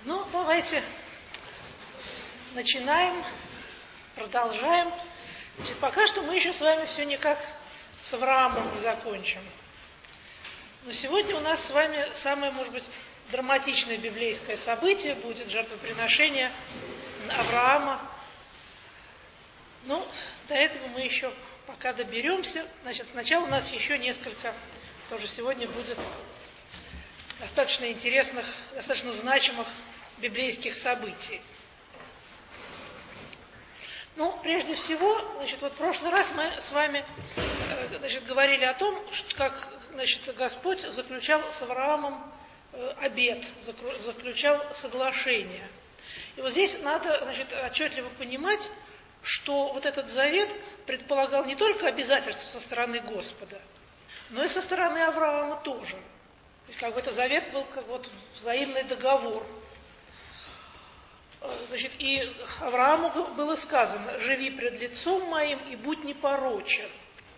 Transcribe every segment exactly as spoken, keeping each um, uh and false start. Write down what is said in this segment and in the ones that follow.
Ну, давайте начинаем, продолжаем. Значит, пока что мы еще с вами все никак с Авраамом не закончим. Но сегодня у нас с вами самое, может быть, драматичное библейское событие будет жертвоприношение Авраама. Ну, до этого мы еще пока доберемся. Значит, сначала у нас еще несколько, тоже сегодня будет достаточно интересных, достаточно значимых библейских событий. Ну, прежде всего, значит, вот в прошлый раз мы с вами значит, говорили о том, что как значит, Господь заключал с Авраамом обет, заключал соглашение. И вот здесь надо значит, отчетливо понимать, что вот этот завет предполагал не только обязательства со стороны Господа, но и со стороны Авраама тоже. То есть, как бы это завет был как вот взаимный договор. Значит, и Аврааму было сказано: «Живи пред лицом моим и будь непорочен».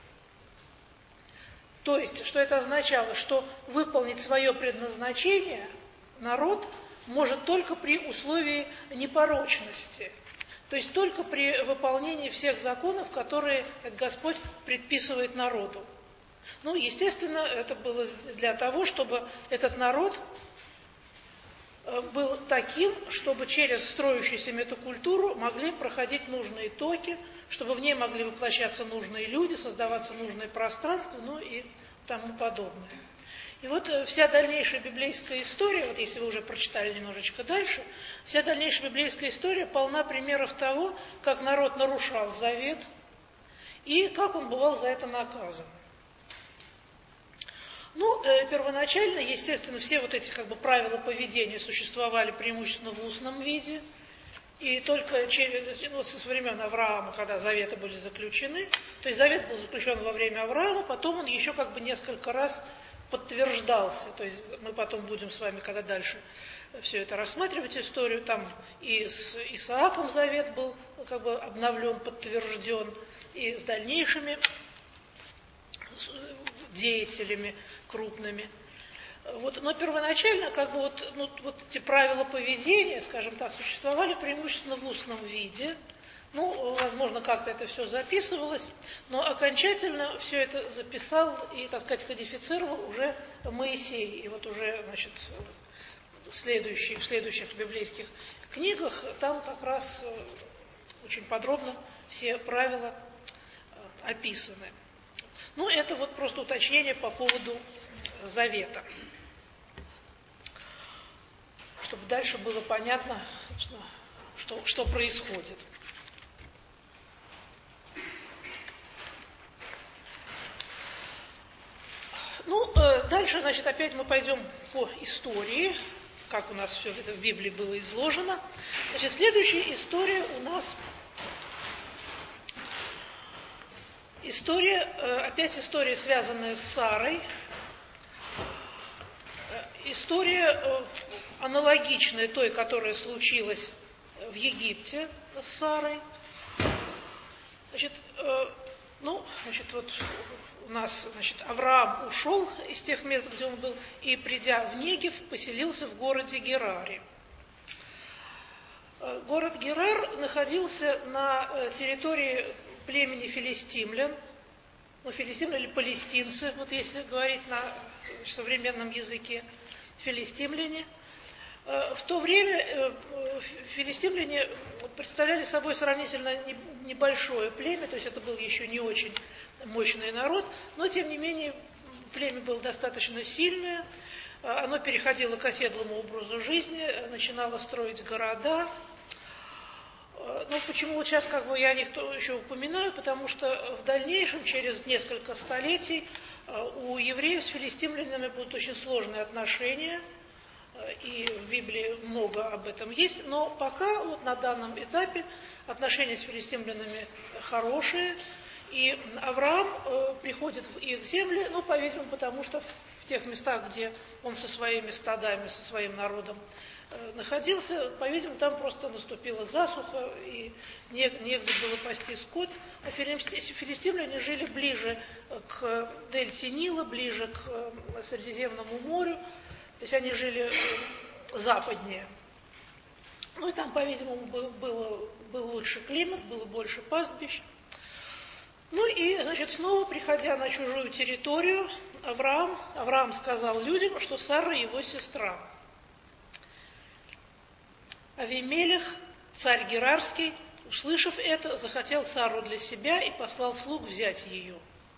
То есть, что это означало? Что выполнить свое предназначение народ может только при условии непорочности. То есть, только при выполнении всех законов, которые Господь предписывает народу. Ну, естественно, это было для того, чтобы этот народ был таким, чтобы через строящуюся метакультуру могли проходить нужные токи, чтобы в ней могли воплощаться нужные люди, создаваться нужное пространство, ну и тому подобное. И вот вся дальнейшая библейская история, вот если вы уже прочитали немножечко дальше, вся дальнейшая библейская история полна примеров того, как народ нарушал завет и как он бывал за это наказан. Ну, э, первоначально, естественно, все вот эти как бы правила поведения существовали преимущественно в устном виде, и только через, ну, со времен Авраама, когда заветы были заключены, то есть завет был заключен во время Авраама, потом он еще как бы несколько раз подтверждался, то есть мы потом будем с вами, когда дальше все это рассматривать историю, там и с Исааком завет был как бы обновлен, подтвержден, и с дальнейшими деятелями крупными. Вот, но первоначально как бы вот, ну, вот эти правила поведения, скажем так, существовали преимущественно в устном виде. Ну, возможно, как-то это все записывалось, но окончательно все это записал и, так сказать, кодифицировал уже Моисей. И вот уже, значит, в следующих, в следующих библейских книгах там как раз очень подробно все правила описаны. Ну, это вот просто уточнение по поводу завета. Чтобы дальше было понятно, что, что происходит. Ну, дальше, значит, опять мы пойдем по истории, как у нас все это в Библии было изложено. Значит, следующая история у нас История, опять история, связанная с Сарой. История аналогичная той, которая случилась в Египте с Сарой. Значит, ну, значит, вот у нас, значит, Авраам ушел из тех мест, где он был, и, придя в Негев, поселился в городе Гераре. Город Герар находился на территории племени филистимлян, ну, филистимляне или палестинцы, вот если говорить на современном языке, филистимляне. В то время филистимляне представляли собой сравнительно небольшое племя, то есть это был еще не очень мощный народ, но тем не менее племя было достаточно сильное, оно переходило к оседлому образу жизни, начинало строить города. Ну, почему вот сейчас как бы я о них еще упоминаю, потому что в дальнейшем, через несколько столетий, у евреев с филистимлянами будут очень сложные отношения, и в Библии много об этом есть, но пока вот на данном этапе отношения с филистимлянами хорошие, и Авраам приходит в их земли, ну, по-видимому, потому что в тех местах, где он со своими стадами, со своим народом находился, по-видимому, там просто наступила засуха, и негде было пасти скот. А филистимляне жили ближе к дельте Нила, ближе к Средиземному морю, то есть они жили западнее. Ну и там, по-видимому, был, было, был лучший климат, было больше пастбищ. Ну и, значит, снова, приходя на чужую территорию, Авраам, Авраам сказал людям, что Сара его сестра. Авимелех, царь Герарский, услышав это, захотел Сару для себя и послал слуг взять ее.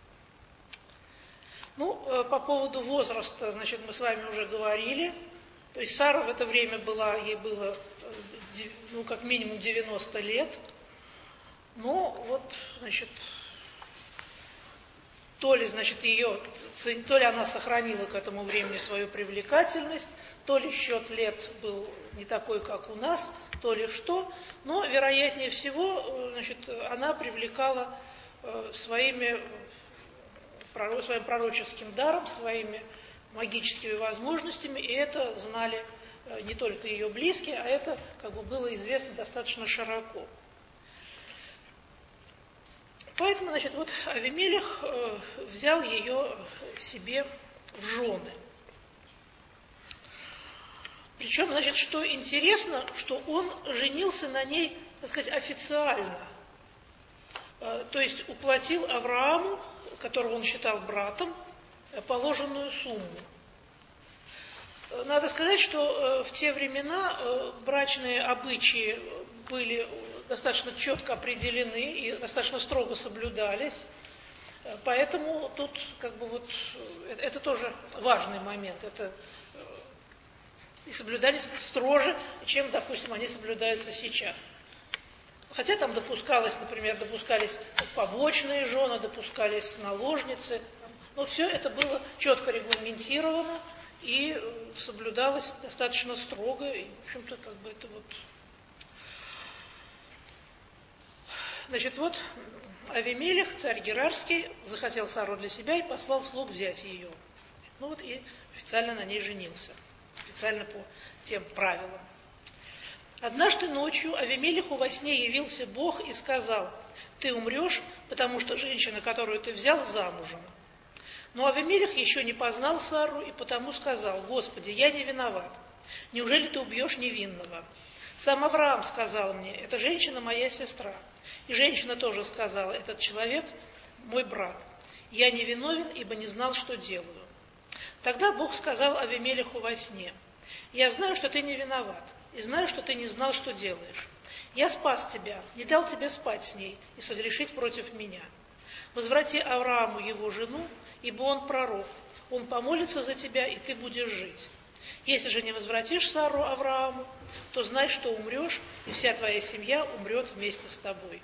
Ну, по поводу возраста, значит, мы с вами уже говорили. То есть Сара в это время была, ей было, ну, как минимум девяносто лет. Но вот, значит, то ли, значит, ее, то ли она сохранила к этому времени свою привлекательность, то ли счет лет был не такой, как у нас, то ли что. Но, вероятнее всего, значит, она привлекала своими, своим пророческим даром, своими магическими возможностями, и это знали не только ее близкие, а это как бы было известно достаточно широко. Поэтому, значит, вот Авимелех взял ее себе в жены. Причем, значит, что интересно, что он женился на ней, так сказать, официально. То есть уплатил Аврааму, которого он считал братом, положенную сумму. Надо сказать, что в те времена брачные обычаи были достаточно четко определены и достаточно строго соблюдались. Поэтому тут как бы вот это тоже важный момент. Это и соблюдались строже, чем, допустим, они соблюдаются сейчас. Хотя там допускалось, например, допускались побочные жены, допускались наложницы, но все это было четко регламентировано и соблюдалось достаточно строго. И, в общем-то, как бы это вот... Значит, вот Авимелех, царь Герарский, захотел Сару для себя и послал слуг взять ее. Ну вот и официально на ней женился. Официально по тем правилам. Однажды ночью Авимелеху во сне явился Бог и сказал: «Ты умрешь, потому что женщина, которую ты взял, замужем». Но Авимелех еще не познал Сару и потому сказал: «Господи, я не виноват. Неужели ты убьешь невинного? Сам Авраам сказал мне: эта женщина моя сестра. И женщина тоже сказала: этот человек мой брат. Я не виновен, ибо не знал, что делаю». Тогда Бог сказал Авимелеху во сне: «Я знаю, что ты не виноват, и знаю, что ты не знал, что делаешь. Я спас тебя, не дал тебе спать с ней и согрешить против меня. Возврати Аврааму его жену, ибо он пророк. Он помолится за тебя, и ты будешь жить. Если же не возвратишь Сару Аврааму, то знай, что умрешь, и вся твоя семья умрет вместе с тобой».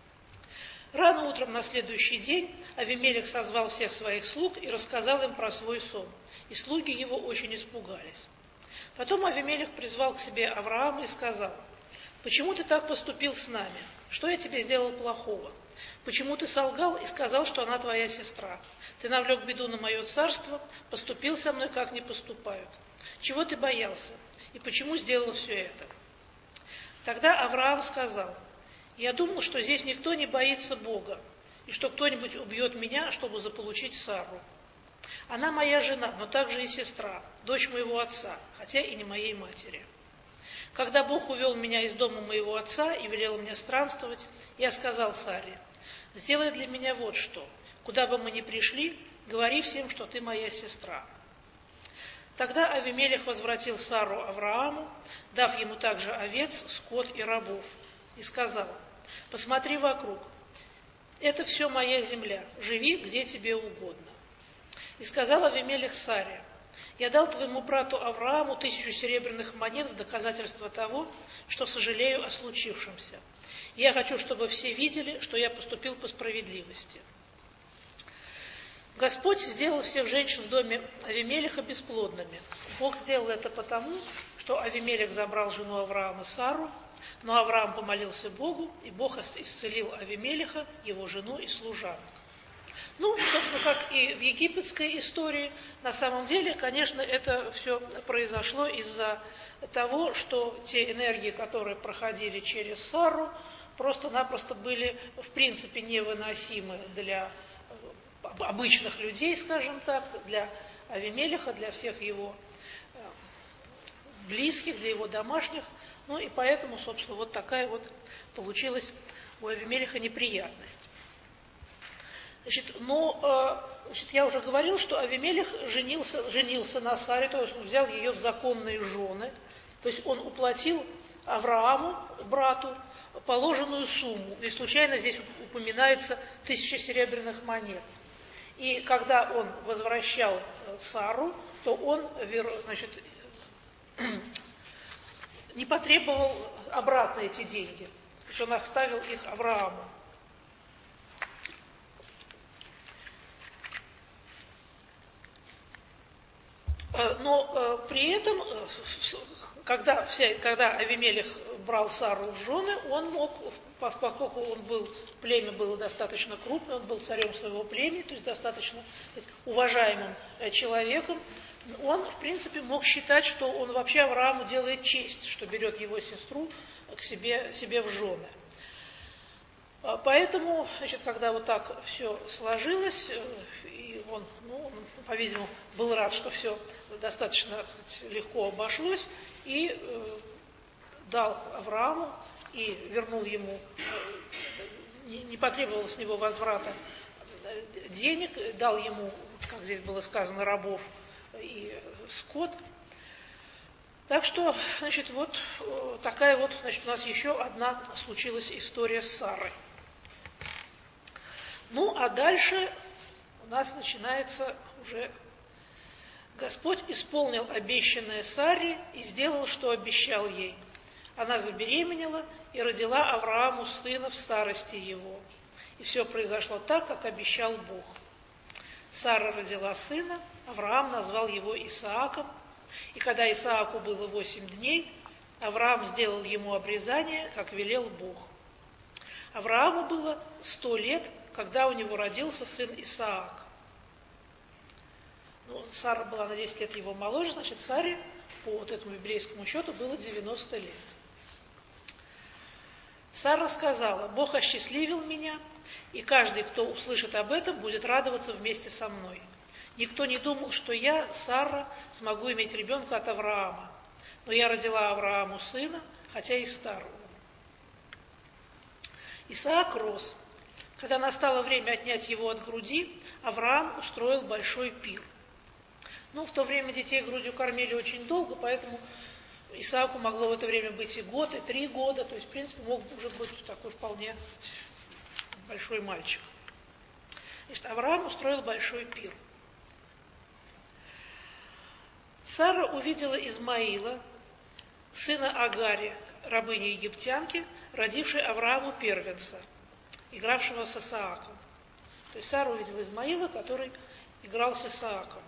Рано утром на следующий день Авимелех созвал всех своих слуг и рассказал им про свой сон, и слуги его очень испугались. Потом Авимелех призвал к себе Авраама и сказал: «Почему ты так поступил с нами? Что я тебе сделал плохого? Почему ты солгал и сказал, что она твоя сестра? Ты навлек беду на мое царство, поступил со мной, как не поступают. Чего ты боялся? И почему сделал все это?» Тогда Авраам сказал: «Я думал, что здесь никто не боится Бога, и что кто-нибудь убьет меня, чтобы заполучить Сару. Она моя жена, но также и сестра, дочь моего отца, хотя и не моей матери. Когда Бог увел меня из дома моего отца и велел мне странствовать, я сказал Саре: сделай для меня вот что, куда бы мы ни пришли, говори всем, что ты моя сестра». Тогда Авимелех возвратил Сару Аврааму, дав ему также овец, скот и рабов, и сказал: «Посмотри вокруг, это все моя земля, живи где тебе угодно». И сказал Авимелех Саре: «Я дал твоему брату Аврааму тысячу серебряных монет в доказательство того, что сожалею о случившемся. Я хочу, чтобы все видели, что я поступил по справедливости». Господь сделал всех женщин в доме Авимелеха бесплодными. Бог сделал это потому, что Авимелех забрал жену Авраама Сару, но Авраам помолился Богу, и Бог исцелил Авимелеха, его жену и служанок. Ну, собственно, как и в египетской истории, на самом деле, конечно, это все произошло из-за того, что те энергии, которые проходили через Сару, просто-напросто были, в принципе, невыносимы для обычных людей, скажем так, для Авимелеха, для всех его близких, для его домашних. Ну и поэтому, собственно, вот такая вот получилась у Авимелиха неприятность. Значит, но значит, я уже говорил, что Авимелих женился, женился на Саре, то есть он взял ее в законные жены, то есть он уплатил Аврааму, брату, положенную сумму. И случайно здесь упоминается тысяча серебряных монет. И когда он возвращал Сару, то он, значит, не потребовал обратно эти деньги. То есть он оставил их Аврааму. Но при этом, когда, вся, когда Авимелих брал Сару в жены, он мог, поскольку он был, племя было достаточно крупное, он был царем своего племени, то есть достаточно сказать, уважаемым человеком, он, в принципе, мог считать, что он вообще Аврааму делает честь, что берет его сестру к себе, себе в жены. Поэтому, значит, когда вот так все сложилось, и он, ну, он, по-видимому, был рад, что все достаточно, так сказать, легко обошлось, и э, дал Аврааму и вернул ему, э, не, не потребовал с него возврата денег, дал ему, как здесь было сказано, рабов и скот. Так что, значит, вот такая вот, значит, у нас еще одна случилась история с Сарой. Ну, а дальше у нас начинается уже... Господь исполнил обещанное Саре и сделал, что обещал ей. Она забеременела и родила Аврааму сына в старости его. И все произошло так, как обещал Бог. Сара родила сына, Авраам назвал его Исааком. И когда Исааку было восемь дней, Авраам сделал ему обрезание, как велел Бог. Аврааму было сто лет, когда у него родился сын Исаак. Ну, Сара была на десять лет его моложе, значит, Саре по вот этому библейскому счету было девяносто лет. Сара сказала: Бог осчастливил меня, и каждый, кто услышит об этом, будет радоваться вместе со мной. Никто не думал, что я, Сара, смогу иметь ребенка от Авраама. Но я родила Аврааму сына, хотя и старого. Исаак рос. Когда настало время отнять его от груди, Авраам устроил большой пир. Ну, в то время детей грудью кормили очень долго, поэтому Исааку могло в это время быть и год, и три года. То есть, в принципе, мог уже быть такой вполне большой мальчик. Значит, Авраам устроил большой пир. Сара увидела Измаила, сына Агари, рабыни египтянки, родившей Аврааму первенца, игравшего с Исааком. То есть Сара увидела Измаила, который играл с Исааком.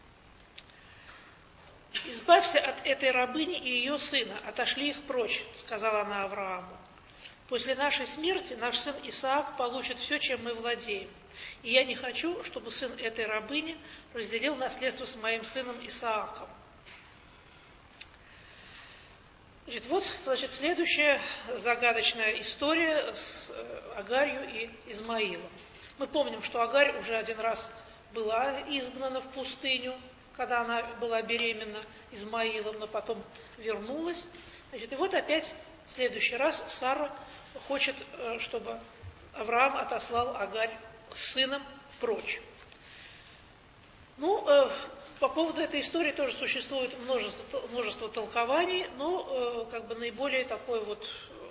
«Избавься от этой рабыни и ее сына, отошли их прочь», — сказала она Аврааму. «После нашей смерти наш сын Исаак получит все, чем мы владеем. И я не хочу, чтобы сын этой рабыни разделил наследство с моим сыном Исааком». Значит, вот, значит, следующая загадочная история с Агарью и Измаилом. Мы помним, что Агарь уже один раз была изгнана в пустыню, когда она была беременна Измаилом, но потом вернулась. Значит, и вот опять в следующий раз Сара хочет, чтобы Авраам отослал Агарь с сыном прочь. Ну, э, по поводу этой истории тоже существует множество, множество толкований, но э, как бы наиболее такое вот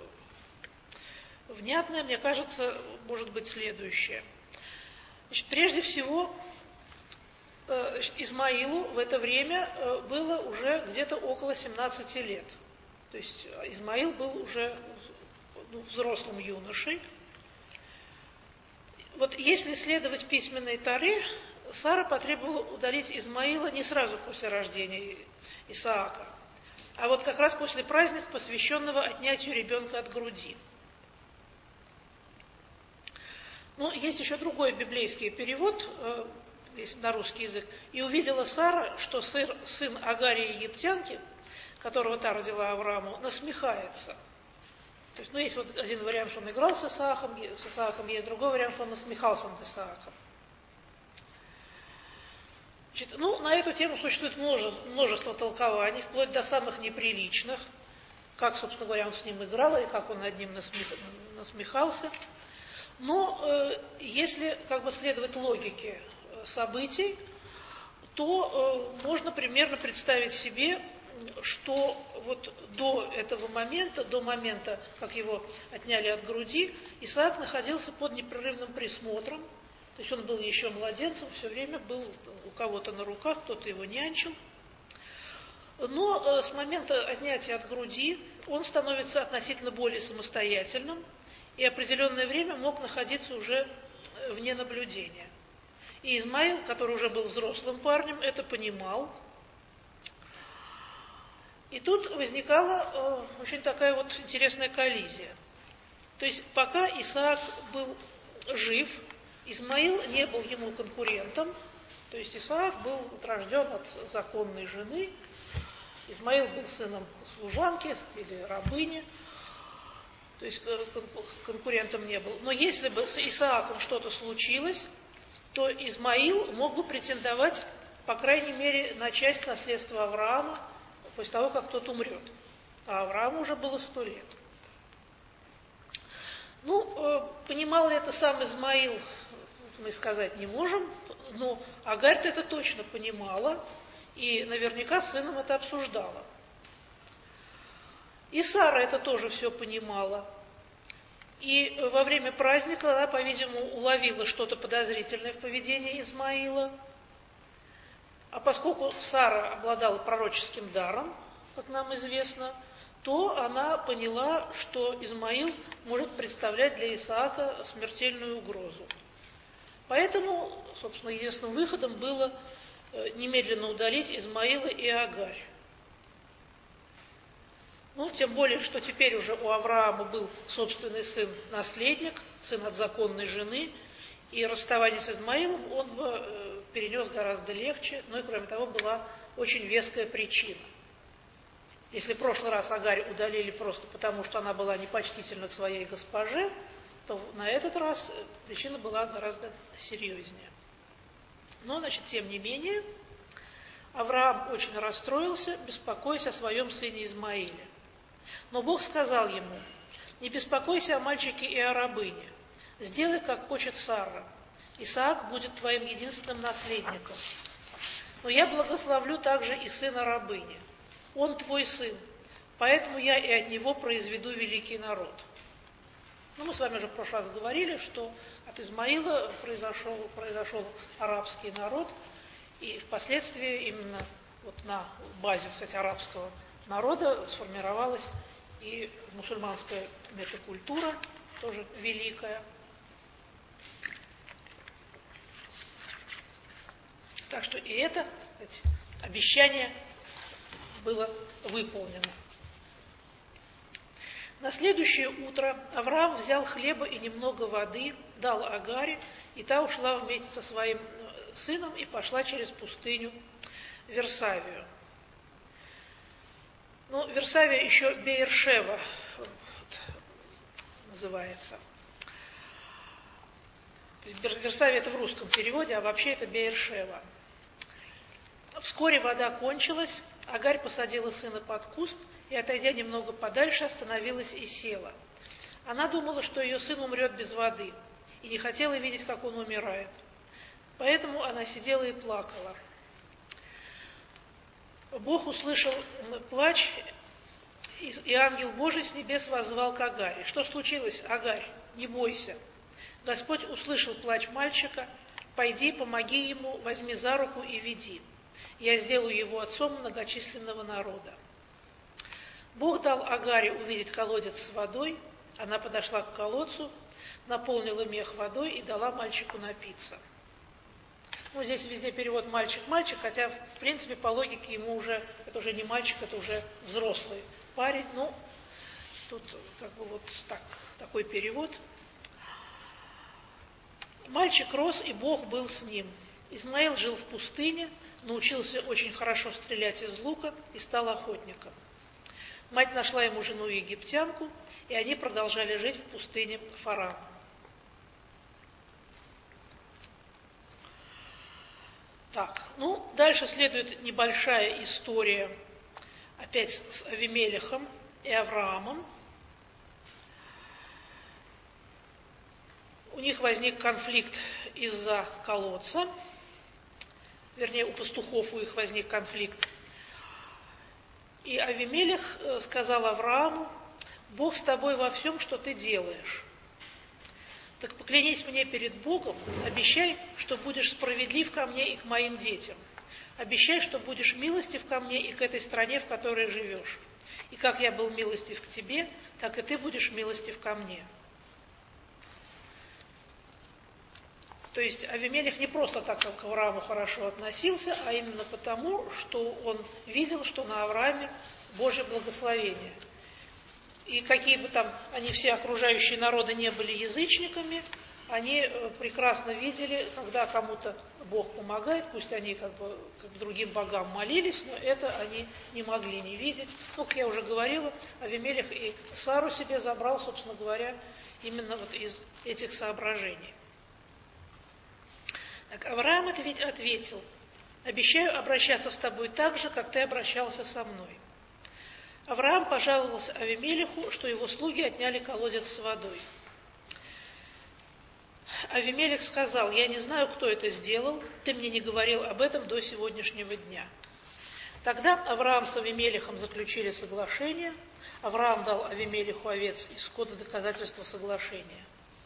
внятное, мне кажется, может быть следующее. Значит, прежде всего, э, Измаилу в это время э, было уже где-то около семнадцати лет. То есть Измаил был уже ну, взрослым юношей. Вот если следовать письменной Торе, Сара потребовала удалить Измаила не сразу после рождения Исаака, а вот как раз после праздника, посвященного отнятию ребенка от груди. Ну, есть еще другой библейский перевод э, на русский язык. «И увидела Сара, что сын, сын Агарии египтянки, которого та родила Аврааму, насмехается». То есть, ну, есть вот один вариант, что он играл с Исааком, с Исааком, есть другой вариант, что он насмехался над Исааком. Значит, ну, на эту тему существует множество, множество толкований, вплоть до самых неприличных, как, собственно говоря, он с ним играл, и как он над ним насмех, насмехался. Но э, если как бы следовать логике событий, то э, можно примерно представить себе, что вот до этого момента, до момента, как его отняли от груди, Исаак находился под непрерывным присмотром. То есть он был еще младенцем, все время был у кого-то на руках, кто-то его нянчил. Но э, с момента отнятия от груди он становится относительно более самостоятельным и определенное время мог находиться уже вне наблюдения. И Измаил, который уже был взрослым парнем, это понимал. И тут возникала э, очень такая вот интересная коллизия. То есть пока Исаак был жив, Измаил не был ему конкурентом. То есть Исаак был рожден от законной жены, Измаил был сыном служанки или рабыни, то есть конкурентом не был. Но если бы с Исааком что-то случилось, то Измаил мог бы претендовать, по крайней мере, на часть наследства Авраама после того, как тот умрет. А Аврааму уже было сто лет. Ну, понимал ли это сам Измаил, мы сказать не можем, но Агарь-то это точно понимала, и наверняка с сыном это обсуждала. И Сара это тоже все понимала. И во время праздника она, по-видимому, уловила что-то подозрительное в поведении Измаила. А поскольку Сара обладала пророческим даром, как нам известно, то она поняла, что Измаил может представлять для Исаака смертельную угрозу. Поэтому, собственно, единственным выходом было немедленно удалить Измаила и Агарь. Ну, тем более, что теперь уже у Авраама был собственный сын-наследник, сын от законной жены, и расставание с Измаилом он бы перенес гораздо легче, но и, кроме того, была очень веская причина. Если в прошлый раз Агарь удалили просто потому, что она была непочтительна к своей госпоже, то на этот раз причина была гораздо серьезнее. Но, значит, тем не менее, Авраам очень расстроился, беспокоясь о своем сыне Измаиле. Но Бог сказал ему: «Не беспокойся о мальчике и о рабыне. Сделай, как хочет Сара. Исаак будет твоим единственным наследником. Но я благословлю также и сына рабыни. Он твой сын, поэтому я и от него произведу великий народ». Ну, мы с вами уже в прошлый раз говорили, что от Измаила произошел, произошел арабский народ, и впоследствии именно вот на базе, так сказать, арабского народа сформировалась и мусульманская метакультура, тоже великая. Так что и это, кстати, обещание было выполнено. На следующее утро Авраам взял хлеба и немного воды, дал Агаре, и та ушла вместе со своим сыном и пошла через пустыню в Версавию. Ну, Версавия еще Беершева вот, называется. Версавия это в русском переводе, а вообще это Беершева. Вскоре вода кончилась, Агарь посадила сына под куст и, отойдя немного подальше, остановилась и села. Она думала, что ее сын умрет без воды, и не хотела видеть, как он умирает. Поэтому она сидела и плакала. Бог услышал плач, и ангел Божий с небес воззвал к Агаре. Что случилось, Агарь? Не бойся. Господь услышал плач мальчика. Пойди, помоги ему, возьми за руку и веди. Я сделаю его отцом многочисленного народа. Бог дал Агаре увидеть колодец с водой. Она подошла к колодцу, наполнила мех водой и дала мальчику напиться. Ну, здесь везде перевод «мальчик-мальчик», хотя, в принципе, по логике ему уже, это уже не мальчик, это уже взрослый парень. Ну, тут как бы вот так, такой перевод. Мальчик рос, и Бог был с ним. Измаил жил в пустыне, научился очень хорошо стрелять из лука и стал охотником. Мать нашла ему жену египтянку, и они продолжали жить в пустыне Фарана. Так, ну, дальше следует небольшая история опять с Авимелехом и Авраамом. У них возник конфликт из-за колодца, вернее, у пастухов у них возник конфликт. И Авимелех сказал Аврааму: «Бог с тобой во всем, что ты делаешь. Так поклянись мне перед Богом, обещай, что будешь справедлив ко мне и к моим детям. Обещай, что будешь милостив ко мне и к этой стране, в которой живешь. И как я был милостив к тебе, так и ты будешь милостив ко мне». То есть Авимелех не просто так к Аврааму хорошо относился, а именно потому, что он видел, что на Аврааме Божье благословение. И какие бы там они все окружающие народы не были язычниками, они прекрасно видели, когда кому-то Бог помогает, пусть они как бы как другим богам молились, но это они не могли не видеть. Ну, как я уже говорила, Авимелех и Сару себе забрал, собственно говоря, именно вот из этих соображений. Так Авраам ответил: «Обещаю обращаться с тобой так же, как ты обращался со мной». Авраам пожаловался Авимелеху, что его слуги отняли колодец с водой. Авимелех сказал: «Я не знаю, кто это сделал, ты мне не говорил об этом до сегодняшнего дня». Тогда Авраам с Авимелехом заключили соглашение. Авраам дал Авимелеху овец и скот в доказательство соглашения.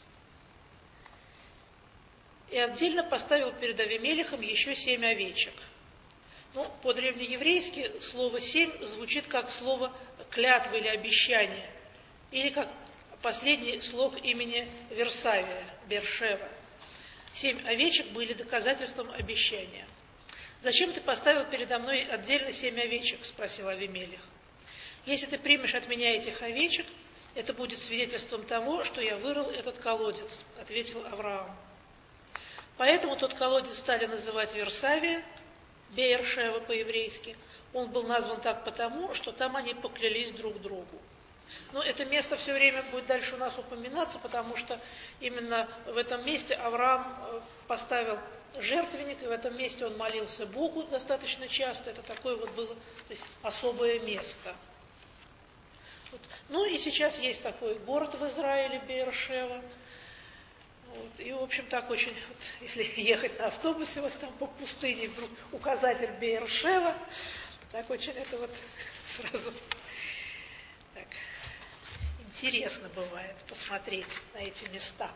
И отдельно поставил перед Авимелехом еще семь овечек. Ну, по-древнееврейски слово «семь» звучит как слово «клятва» или «обещание», или как последний слог имени Версавия, Бершева. Семь овечек были доказательством обещания. «Зачем ты поставил передо мной отдельно семь овечек?» – спросил Авимелех. «Если ты примешь от меня этих овечек, это будет свидетельством того, что я вырыл этот колодец», – ответил Авраам. Поэтому тот колодец стали называть Версавия, Беершева по-еврейски. Он был назван так потому, что там они поклялись друг другу. Но это место все время будет дальше у нас упоминаться, потому что именно в этом месте Авраам поставил жертвенник, и в этом месте он молился Богу достаточно часто. Это такое вот было, то есть особое место. Вот. Ну и сейчас есть такой город в Израиле, Беершева. Вот. И, в общем, так очень, вот, если ехать на автобусе вот там по пустыне, вдруг указатель Беершева, так очень это вот сразу так интересно бывает посмотреть на эти места.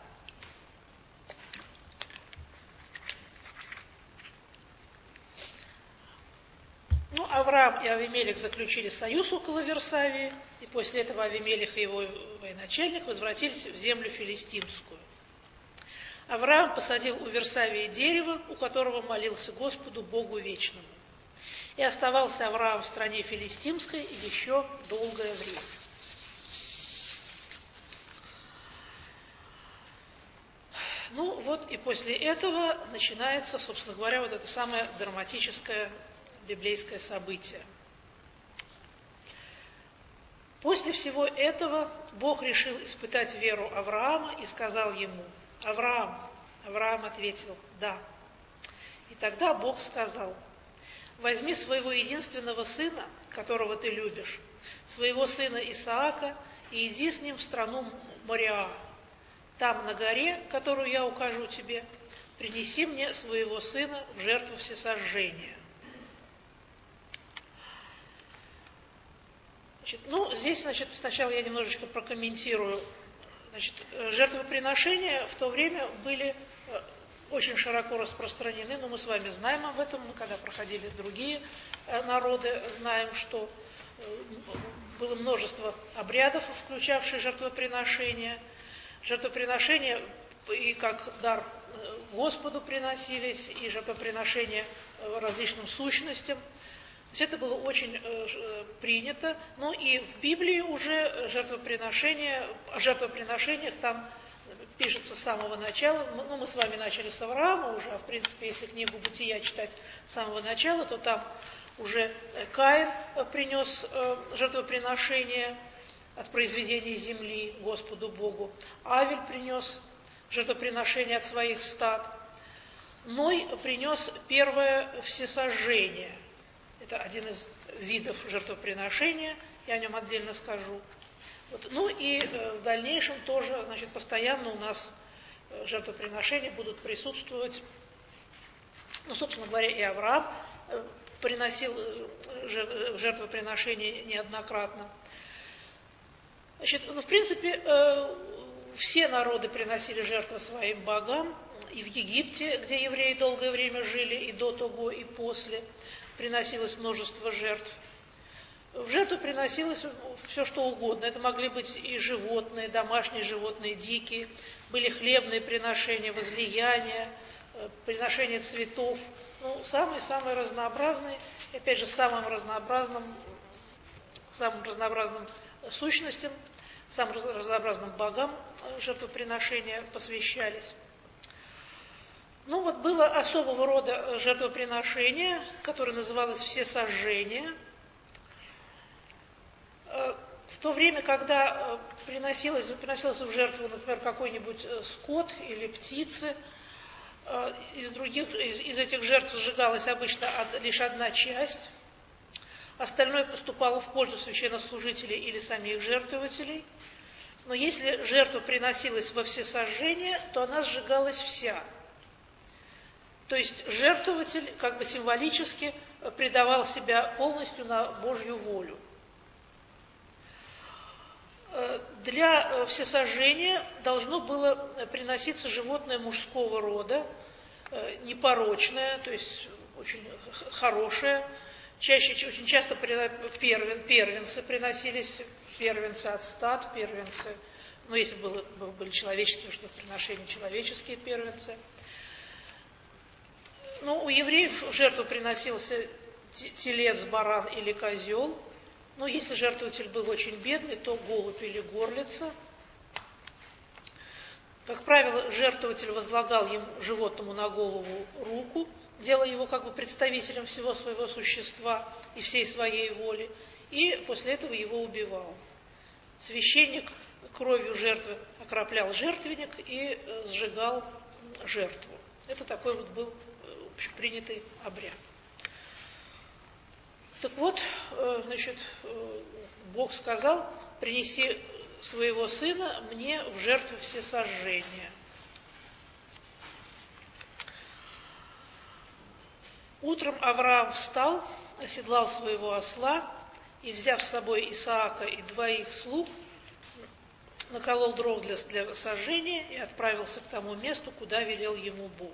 Ну, Авраам и Авимелех заключили союз около Версавии, и после этого Авимелех и его военачальник возвратились в землю филистимскую. Авраам посадил у Версавии дерево, у которого молился Господу Богу Вечному. И оставался Авраам в стране филистимской еще долгое время. Ну вот и после этого начинается, собственно говоря, вот это самое драматическое библейское событие. После всего этого Бог решил испытать веру Авраама и сказал ему: «Авраам». Авраам ответил: «Да». И тогда Бог сказал: «Возьми своего единственного сына, которого ты любишь, своего сына Исаака, и иди с ним в страну Мориа. Там, на горе, которую я укажу тебе, принеси мне своего сына в жертву всесожжения». Значит, ну, здесь, значит, сначала я немножечко прокомментирую. Значит, жертвоприношения в то время были очень широко распространены, но мы с вами знаем об этом, мы когда проходили другие народы, знаем, что было множество обрядов, включавших жертвоприношения. Жертвоприношения и как дар Господу приносились, и жертвоприношения различным сущностям. То есть это было очень э, принято. Ну и в Библии уже жертвоприношения, о жертвоприношениях там пишется с самого начала. Ну, мы с вами начали с Авраама уже, а в принципе, если книгу Бытия читать с самого начала, то там уже Каин принес э, жертвоприношение от произведения земли Господу Богу. Авель принес жертвоприношение от своих стад. Ной принес первое всесожжение. Это один из видов жертвоприношения, я о нем отдельно скажу. Вот. Ну и э, в дальнейшем тоже, значит, постоянно у нас э, жертвоприношения будут присутствовать. Ну, собственно говоря, и Авраам э, приносил э, жертвоприношения неоднократно. Значит, ну, в принципе, э, все народы приносили жертвы своим богам. И в Египте, где евреи долгое время жили, и до того, и после, приносилось множество жертв. В жертву приносилось все, что угодно. Это могли быть и животные, домашние животные, дикие. Были хлебные приношения, возлияния, приношения цветов. Ну, самые-самые разнообразные, и опять же, самым разнообразным, самым разнообразным сущностям, самым разнообразным богам жертвоприношения посвящались. Ну вот было особого рода жертвоприношение, которое называлось всесожжение. В то время, когда приносилось, приносился в жертву, например, какой-нибудь скот или птицы, из других, из, из этих жертв сжигалась обычно лишь одна часть, остальное поступало в пользу священнослужителей или самих жертвователей. Но если жертва приносилась во всесожжение, то она сжигалась вся. То есть жертвователь как бы символически предавал себя полностью на Божью волю. Для всесожжения должно было приноситься животное мужского рода, непорочное, то есть очень хорошее. Чаще, очень часто первен, первенцы приносились, первенцы от стад, первенцы, ну если было, были человеческие жертвоприношения, человеческие первенцы. Ну, у евреев в жертву приносился телец, баран или козел. Но если жертвователь был очень бедный, то голубь или горлица. Как правило, жертвователь возлагал ему, животному на голову руку, делая его как бы представителем всего своего существа и всей своей воли, и после этого его убивал. Священник кровью жертвы окроплял жертвенник и сжигал жертву. Это такой вот был общепринятый обряд. Так вот, значит, Бог сказал: принеси своего сына мне в жертву всесожжения. Утром Авраам встал, оседлал своего осла и, взяв с собой Исаака и двоих слуг, наколол дров для, для сожжения и отправился к тому месту, куда велел ему Бог.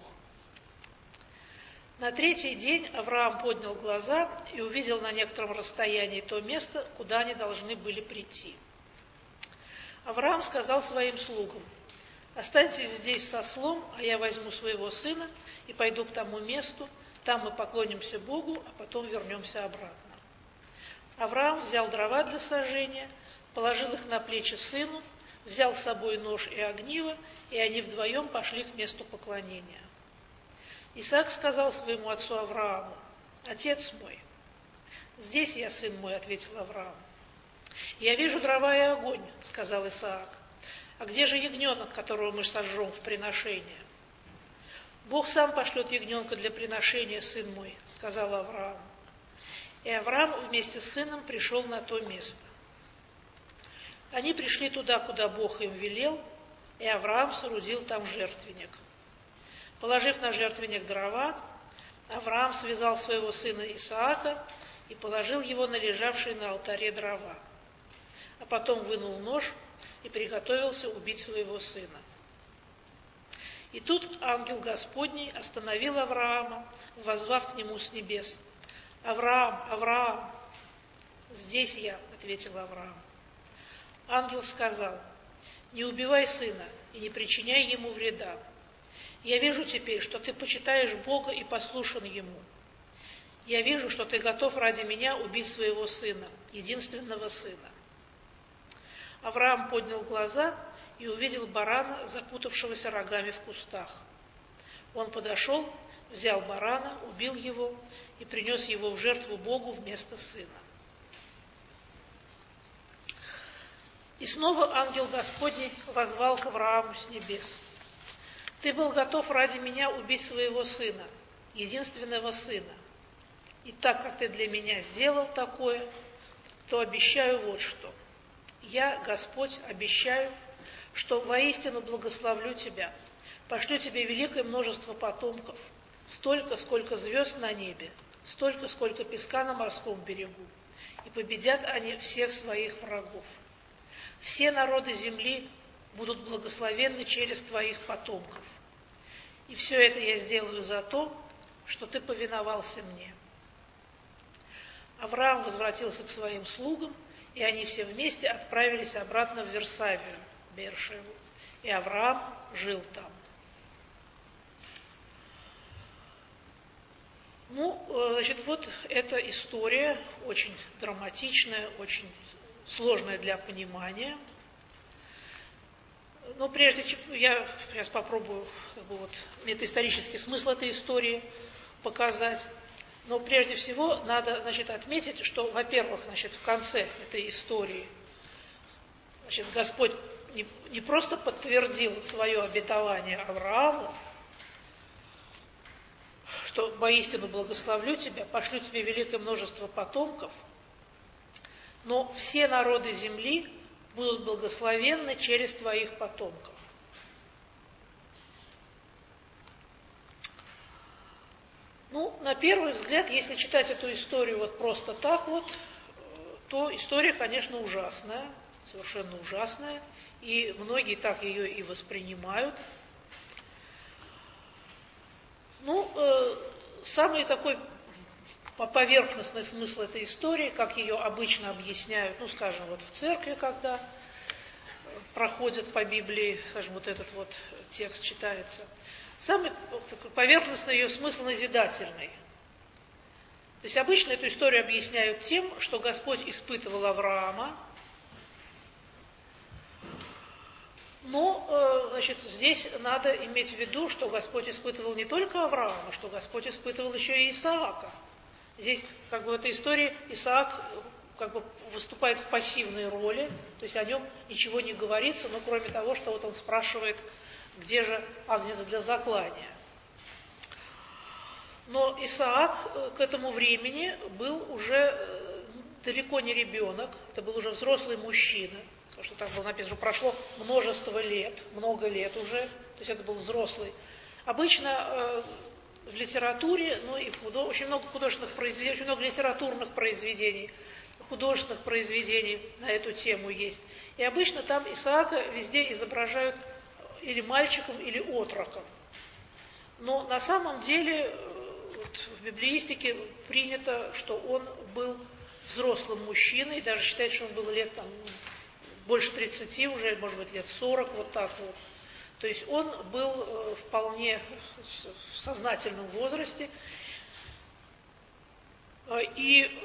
На третий день Авраам поднял глаза и увидел на некотором расстоянии то место, куда они должны были прийти. Авраам сказал своим слугам: останьтесь здесь с ослом, а я возьму своего сына и пойду к тому месту, там мы поклонимся Богу, а потом вернемся обратно. Авраам взял дрова для сожжения, положил их на плечи сыну, взял с собой нож и огниво, и они вдвоем пошли к месту поклонения. Исаак сказал своему отцу Аврааму: отец мой. Здесь я, сын мой, ответил Авраам. Я вижу дрова и огонь, сказал Исаак. А где же ягненок, которого мы сожжем в приношение? Бог сам пошлет ягненка для приношения, сын мой, сказал Авраам. И Авраам вместе с сыном пришел на то место. Они пришли туда, куда Бог им велел, и Авраам соорудил там жертвенник. Положив на жертвенник дрова, Авраам связал своего сына Исаака и положил его на лежавшие на алтаре дрова. А потом вынул нож и приготовился убить своего сына. И тут ангел Господний остановил Авраама, воззвав к нему с небес: «Авраам, Авраам!» «Здесь я», — ответил Авраам. Ангел сказал: «Не убивай сына и не причиняй ему вреда. Я вижу теперь, что ты почитаешь Бога и послушен Ему. Я вижу, что ты готов ради меня убить своего сына, единственного сына». Авраам поднял глаза и увидел барана, запутавшегося рогами в кустах. Он подошел, взял барана, убил его и принес его в жертву Богу вместо сына. И снова ангел Господний воззвал к Аврааму с небес: ты был готов ради меня убить своего сына, единственного сына. И так как ты для меня сделал такое, то обещаю вот что. Я, Господь, обещаю, что воистину благословлю тебя, пошлю тебе великое множество потомков, столько, сколько звезд на небе, столько, сколько песка на морском берегу, и победят они всех своих врагов. Все народы земли будут благословенны через твоих потомков. И все это я сделаю за то, что ты повиновался мне. Авраам возвратился к своим слугам, и они все вместе отправились обратно в Версавию, Беэр-Шеву. И Авраам жил там. Ну, значит, вот эта история очень драматичная, очень сложная для понимания. Но прежде чем я сейчас попробую как бы, вот, метаисторический смысл этой истории показать. Но прежде всего надо, значит, отметить, что, во-первых, значит, в конце этой истории, значит, Господь не, не просто подтвердил свое обетование Аврааму, что воистину благословлю тебя, пошлю тебе великое множество потомков, но все народы земли будут благословенны через твоих потомков. Ну, на первый взгляд, если читать эту историю вот просто так вот, то история, конечно, ужасная, совершенно ужасная, и многие так ее и воспринимают. Ну, э, самый такой поверхностный смысл этой истории, как ее обычно объясняют, ну, скажем, вот в церкви, когда проходят по Библии, скажем, вот этот вот текст читается, самый такой поверхностный ее смысл назидательный. То есть обычно эту историю объясняют тем, что Господь испытывал Авраама, но, значит, здесь надо иметь в виду, что Господь испытывал не только Авраама, что Господь испытывал еще и Исаака. Здесь, как бы в этой истории, Исаак как бы выступает в пассивной роли, то есть о нем ничего не говорится, но кроме того, что вот он спрашивает, где же агнец для заклания. Но Исаак к этому времени был уже далеко не ребенок, это был уже взрослый мужчина, потому что там было написано, что прошло множество лет, много лет уже, то есть это был взрослый. Обычно э, в литературе, ну и в худо... очень много художественных произведений, очень много литературных произведений, художественных произведений на эту тему есть. И обычно там Исаака везде изображают или мальчиком, или отроком. Но на самом деле вот, в библеистике принято, что он был взрослым мужчиной, даже считают, что он был лет там, больше тридцати уже, может быть, лет сорок, вот так вот. То есть он был вполне в сознательном возрасте. И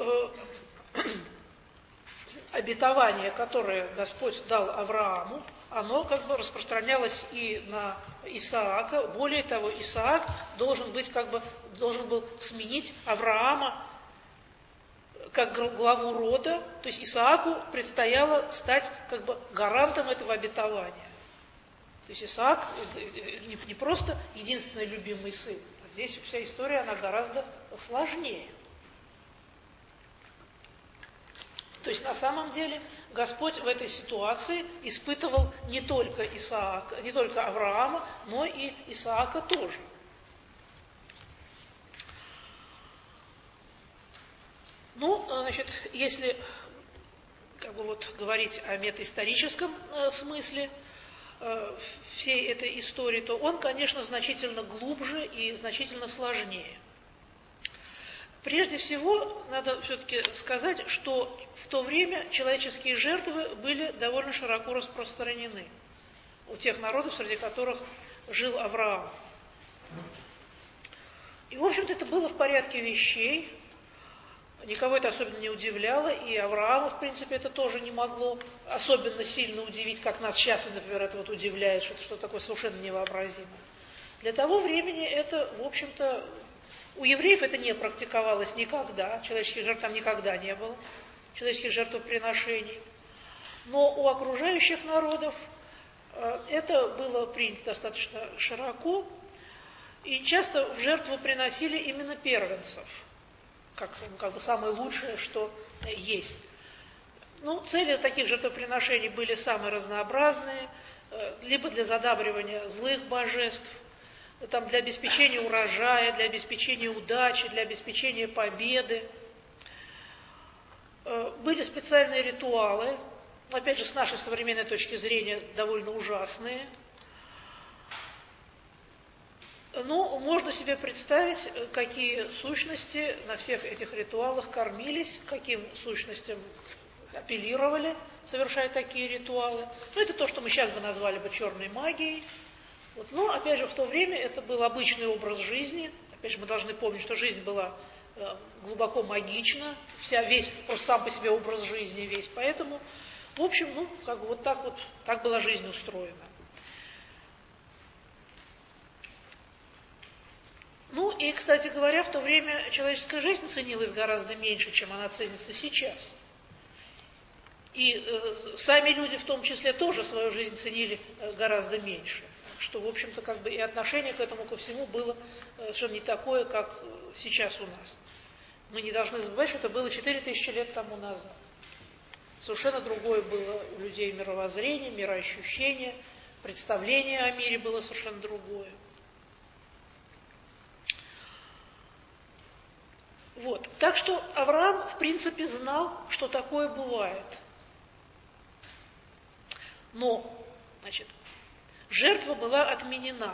обетование, которое Господь дал Аврааму, оно как бы распространялось и на Исаака. Более того, Исаак должен быть как бы должен был сменить Авраама как главу рода, то есть Исааку предстояло стать как бы гарантом этого обетования. То есть Исаак не просто единственный любимый сын, а здесь вся история, она гораздо сложнее. То есть на самом деле Господь в этой ситуации испытывал не только Исаака, не только Авраама, но и Исаака тоже. Ну, значит, если как бы вот говорить о метаисторическом э, смысле э, всей этой истории, то он, конечно, значительно глубже и значительно сложнее. Прежде всего, надо все-таки сказать, что в то время человеческие жертвы были довольно широко распространены у тех народов, среди которых жил Авраам. И, в общем-то, это было в порядке вещей. Никого это особенно не удивляло, и Авраама, в принципе, это тоже не могло особенно сильно удивить, как нас сейчас, например, это вот удивляет, что это что такое совершенно невообразимое. Для того времени это, в общем-то, у евреев это не практиковалось никогда, человеческих жертв там никогда не было, человеческих жертвоприношений. Но у окружающих народов Это было принято достаточно широко, и часто в жертву приносили именно первенцев, как, как бы самое лучшее, что есть. Ну, цели таких жертвоприношений были самые разнообразные, либо для задабривания злых божеств, там, для обеспечения урожая, для обеспечения удачи, для обеспечения победы. Были специальные ритуалы, опять же, с нашей современной точки зрения, довольно ужасные. Ну, можно себе представить, какие сущности на всех этих ритуалах кормились, каким сущностям апеллировали, совершая такие ритуалы. Ну, это то, что мы сейчас бы назвали бы черной магией. Вот. Но, опять же, в то время это был обычный образ жизни. Опять же, мы должны помнить, что жизнь была э, глубоко магична, вся, весь, просто сам по себе образ жизни весь. Поэтому, в общем, ну, как бы вот так вот, так была жизнь устроена. Ну, и, кстати говоря, в то время человеческая жизнь ценилась гораздо меньше, чем она ценится сейчас. И э, сами люди в том числе тоже свою жизнь ценили э, гораздо меньше. Что, в общем-то, как бы и отношение к этому ко всему было э, совершенно не такое, как сейчас у нас. Мы не должны забывать, что это было четыре тысячи лет тому назад. Совершенно другое было у людей мировоззрение, мироощущение, представление о мире было совершенно другое. Вот. Так что Авраам, в принципе, знал, что такое бывает. Но, значит, жертва была отменена.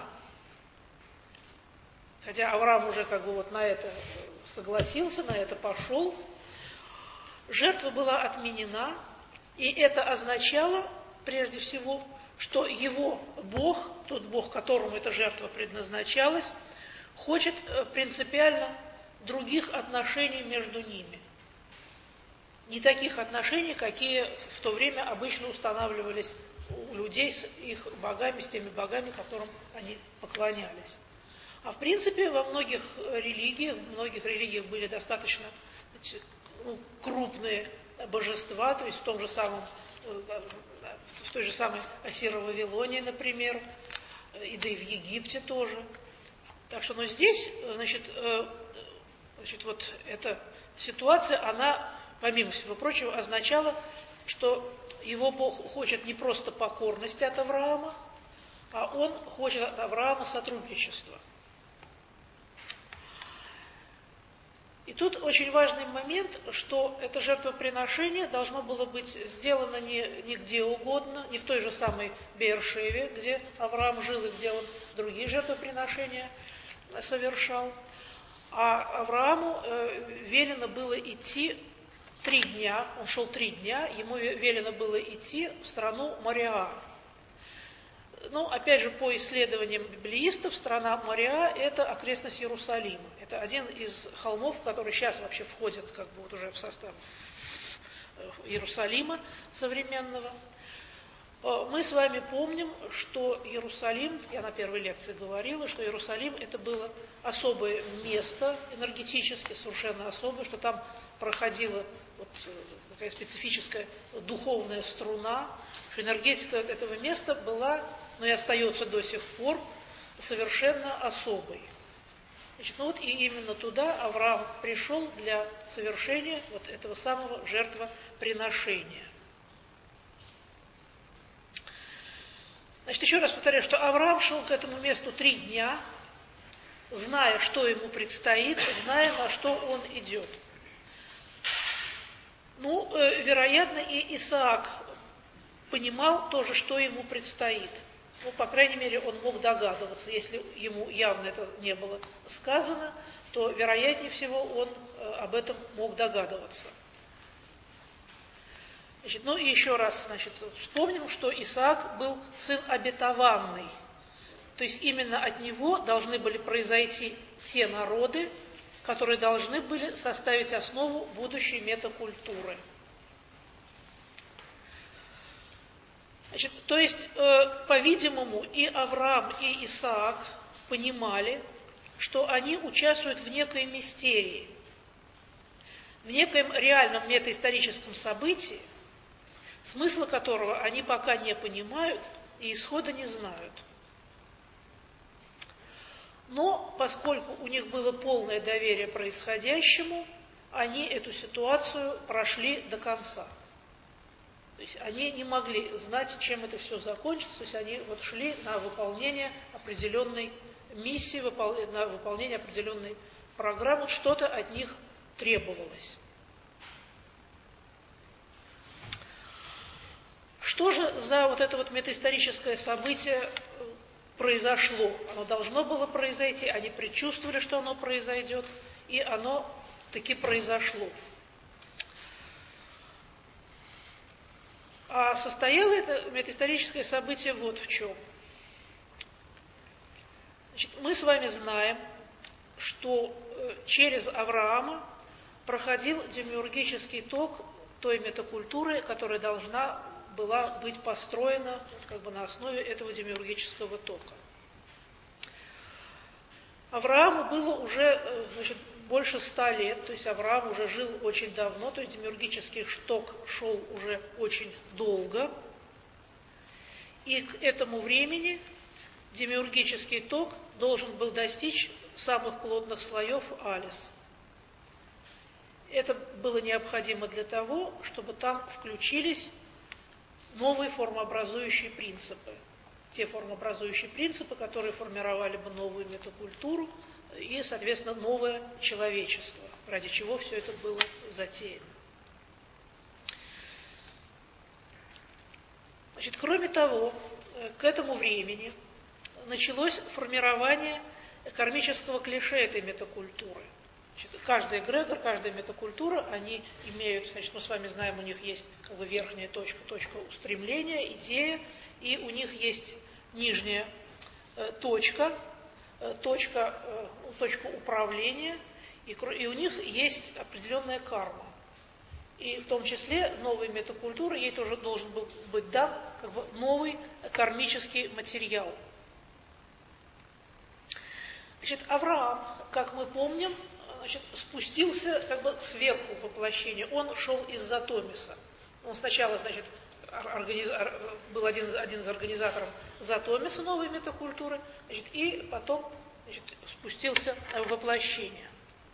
Хотя Авраам уже как бы вот на это согласился, на это пошел. Жертва была отменена, и это означало, прежде всего, что его Бог, тот Бог, которому эта жертва предназначалась, хочет принципиально других отношений между ними. Не таких отношений, какие в то время обычно устанавливались у людей с их богами, с теми богами, которым они поклонялись. А в принципе во многих религиях, в многих религиях были достаточно ну, крупные божества, то есть в том же самом, в той же самой Ассиро-Вавилонии, например, и да и в Египте тоже. Так что, но здесь, значит, значит, вот эта ситуация, она, помимо всего прочего, означала, что его Бог хочет не просто покорности от Авраама, а он хочет от Авраама сотрудничества. И тут очень важный момент, что это жертвоприношение должно было быть сделано не, не где угодно, не в той же самой Беэр-Шеве, где Авраам жил и где он другие жертвоприношения совершал. А Аврааму э, велено было идти три дня, он шел три дня, ему велено было идти в страну Мориа. Ну, опять же, по исследованиям библеистов, страна Мориа – это окрестность Иерусалима. Это один из холмов, который сейчас вообще входит как бы вот уже в состав Иерусалима современного. Мы с вами помним, что Иерусалим, я на первой лекции говорила, что Иерусалим – это было особое место, энергетически совершенно особое, что там проходила вот такая специфическая духовная струна, что энергетика этого места была, но и остается до сих пор, совершенно особой. Значит, ну вот и именно туда Авраам пришел для совершения вот этого самого жертвоприношения. Значит, еще раз повторяю, что Авраам шел к этому месту три дня, зная, что ему предстоит, зная, на что он идет. Ну, э, вероятно, и Исаак понимал тоже, что ему предстоит. Ну, по крайней мере, он мог догадываться. Если ему явно это не было сказано, то, вероятнее всего, он э, об этом мог догадываться. Значит, ну и еще раз, значит, вспомним, что Исаак был сын обетованный. То есть именно от него должны были произойти те народы, которые должны были составить основу будущей метакультуры. Значит, то есть, э, по-видимому, и Авраам, и Исаак понимали, что они участвуют в некой мистерии, в некоем реальном метаисторическом событии, смысла которого они пока не понимают, и исхода не знают. Но поскольку у них было полное доверие происходящему, они эту ситуацию прошли до конца. То есть они не могли знать, чем это все закончится, то есть они вот шли на выполнение определенной миссии, на выполнение определенной программы, что-то от них требовалось. Что же за вот это вот метаисторическое событие произошло? Оно должно было произойти, они предчувствовали, что оно произойдет, и оно таки произошло. А состояло это метаисторическое событие вот в чем. Значит, мы с вами знаем, что через Авраама проходил демиургический ток той метакультуры, которая должна была быть построена как бы на основе этого демиургического тока. Аврааму было уже, значит, больше ста лет, то есть Авраам уже жил очень давно, то есть демиургический ток шел уже очень долго. И к этому времени демиургический ток должен был достичь самых плотных слоев Алис. Это было необходимо для того, чтобы там включились новые формообразующие принципы. Те формообразующие принципы, которые формировали бы новую метакультуру и, соответственно, новое человечество, ради чего все это было затеяно. Значит, кроме того, к этому времени началось формирование кармического клише этой метакультуры. Значит, каждый эгрегор, каждая метакультура, они имеют, значит, мы с вами знаем, у них есть как бы верхняя точка, точка устремления, идея, и у них есть нижняя э, точка, э, точка, э, точка управления, и, и у них есть определенная карма. И в том числе новой метакультуры, ей тоже должен был быть дан как бы новый кармический материал. Значит, Авраам, как мы помним, значит, спустился как бы сверху воплощения. Он шел из-за Томиса. Он сначала, значит, организ... был один, один из организаторов Затомиса новой метакультуры, значит, и потом, значит, спустился в воплощение.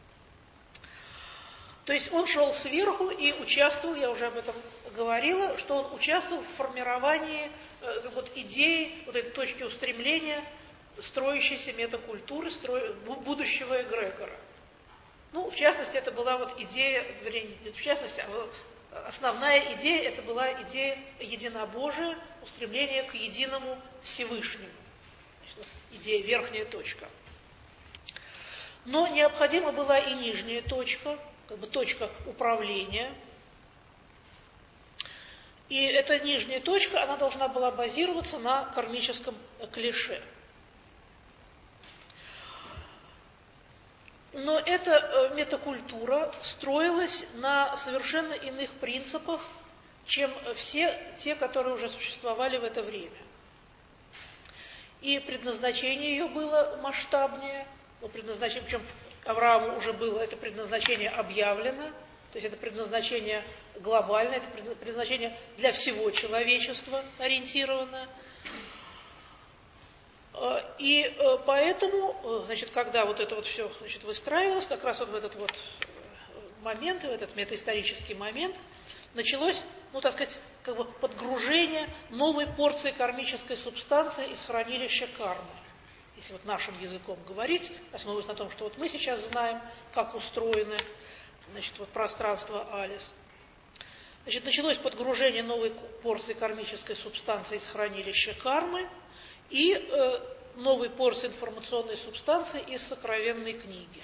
То есть он шел сверху и участвовал, я уже об этом говорила, что он участвовал в формировании э, вот, идеи, вот этой точки устремления строящейся метакультуры, стро... будущего эгрегора. Ну, в частности, это была вот идея, вернее, не в частности, а основная идея, это была идея единобожия, устремления к единому Всевышнему. Значит, вот, идея верхняя точка. Но необходима была и нижняя точка, как бы точка управления. И эта нижняя точка, она должна была базироваться на кармическом клише. Но эта метакультура строилась на совершенно иных принципах, чем все те, которые уже существовали в это время. И предназначение ее было масштабнее, ну, предназначение, причем Аврааму уже было это предназначение объявлено, то есть это предназначение глобальное, это предназначение для всего человечества ориентированное. И поэтому, значит, когда вот это вот все, значит, выстраивалось, как раз вот в этот вот момент, в этот метаисторический момент, началось, ну, так сказать, как бы подгружение новой порции кармической субстанции из хранилища кармы. Если вот нашим языком говорить, основываясь на том, что вот мы сейчас знаем, как устроены, значит, вот пространство Алис. Значит, началось подгружение новой порции кармической субстанции из хранилища кармы и э, новой порции информационной субстанции из сокровенной книги.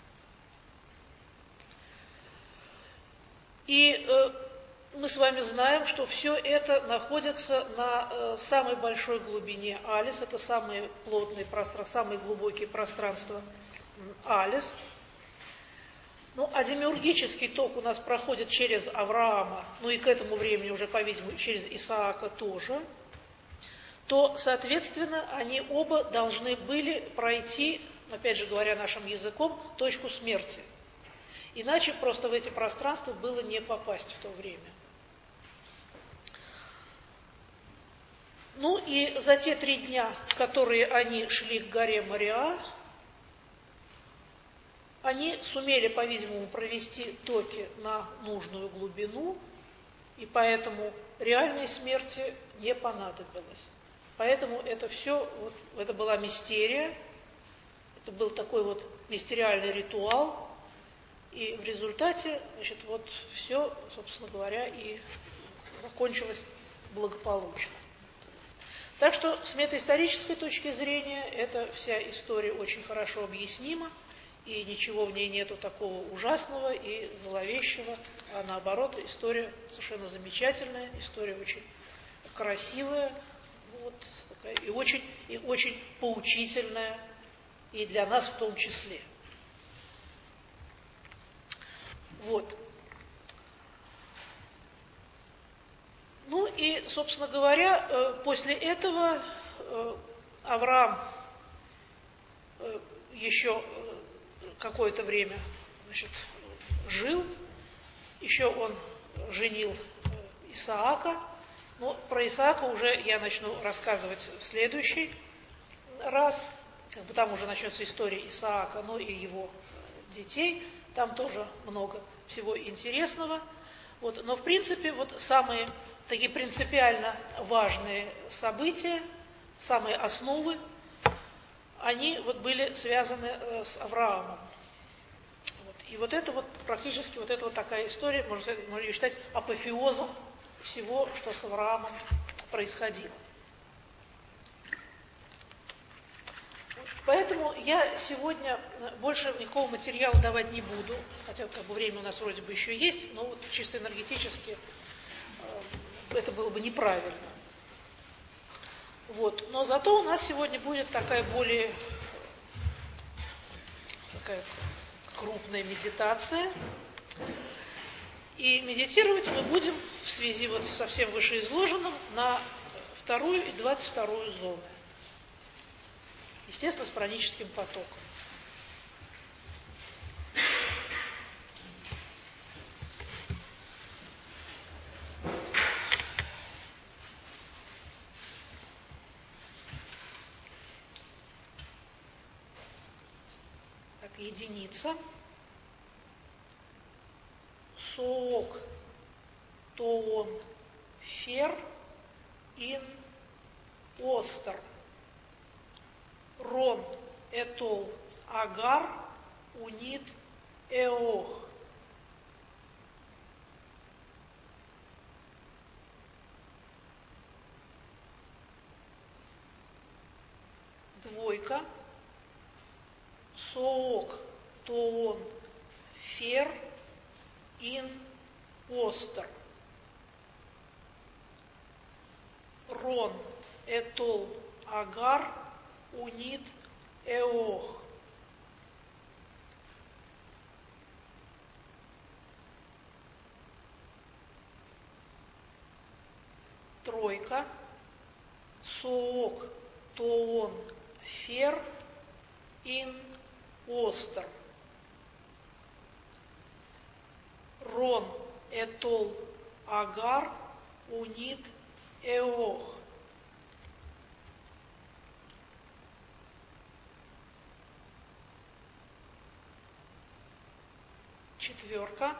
И э, мы с вами знаем, что все это находится на э, самой большой глубине Алис, это самые плотные пространства, самые глубокие пространства Алис. Ну, а демиургический ток у нас проходит через Авраама, ну и к этому времени уже, по-видимому, через Исаака тоже, то, соответственно, они оба должны были пройти, опять же говоря нашим языком, точку смерти. Иначе просто в эти пространства было не попасть в то время. Ну и за те три дня, которые они шли к горе Мориа, они сумели, по-видимому, провести токи на нужную глубину, и поэтому реальной смерти не понадобилось. Поэтому это все, вот, это была мистерия, это был такой вот мистериальный ритуал, и в результате, значит, вот все, собственно говоря, и закончилось благополучно. Так что с метаисторической точки зрения эта вся история очень хорошо объяснима, и ничего в ней нету такого ужасного и зловещего, а наоборот, история совершенно замечательная, история очень красивая, вот, такая, и, очень, и очень поучительная, и для нас в том числе. Вот. Ну и, собственно говоря, после этого Авраам еще какое-то время, значит, жил, еще он женил Исаака, но про Исаака уже я начну рассказывать в следующий раз, как бы там уже начнется история Исаака, но и его детей, там тоже много всего интересного. Вот, но в принципе вот самые такие принципиально важные события, самые основы, они вот были связаны э, с Авраамом. Вот. И вот это вот практически вот эта вот такая история, можно, можно ее считать апофеозом всего, что с Авраамом происходило. Поэтому я сегодня больше никакого материала давать не буду, хотя как бы время у нас вроде бы еще есть, но вот чисто энергетически э, это было бы неправильно. Вот. Но зато у нас сегодня будет такая более такая крупная медитация. И медитировать мы будем в связи вот со всем вышеизложенным на вторую и двадцать вторую зону. Естественно, с праническим потоком. Так, единица. Соок, тоон, фер, ин, остер. Рон, этол, агар, унит, эох. Двойка. Соок, тоон, фер, ин, остер. Рон, этол, агар, унит, эох. Тройка. Соок, тоон, фер, ин, остер. Рон, этол, агар, унит, эох. Четверка.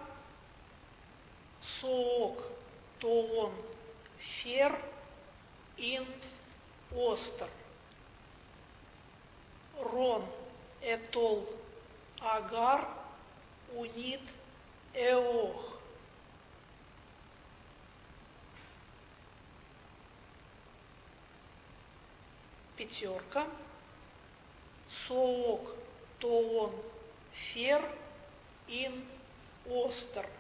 Соок, тоон, фер, ин, остер. Рон, этол, агар, унит, эох. Пятерка. Соок, тоон, фер, ин, остер.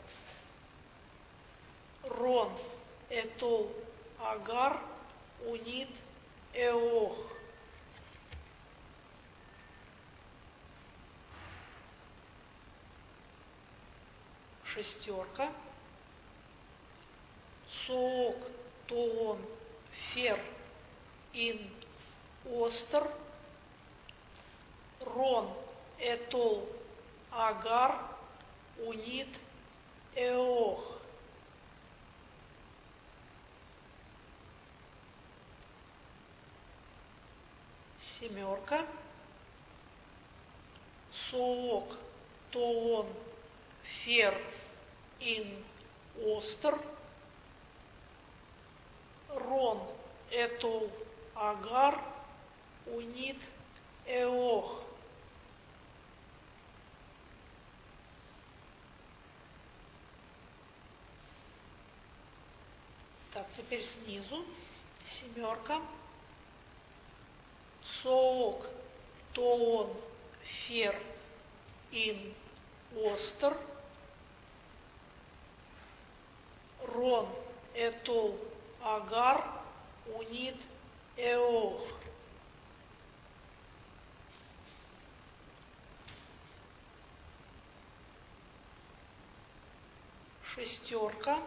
Рон, этол, агар, унит, эох. Шестерка. Соок, тоон, фер, ин, остер. Рон, этол, агар, унит, эох. семерка, соок, тоон, фер, ин, остер, рон, этол, агар, унит, эох. Так, теперь снизу семерка, соок, тоон, фер, ин, остер, рон, этол, агар, унит, эох. Шестерка,